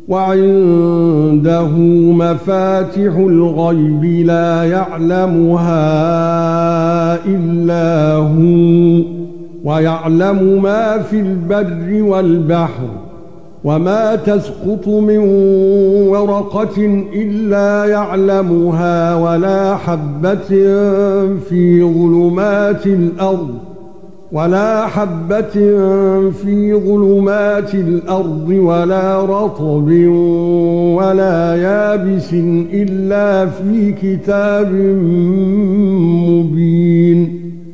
وعنده مفاتح الغيب لا يعلمها إلا هو ويعلم ما في البر والبحر وما تسقط من ورقة إلا يعلمها ولا حبة في ظلمات الأرض ولا رطب ولا يابس إلا في كتاب مبين.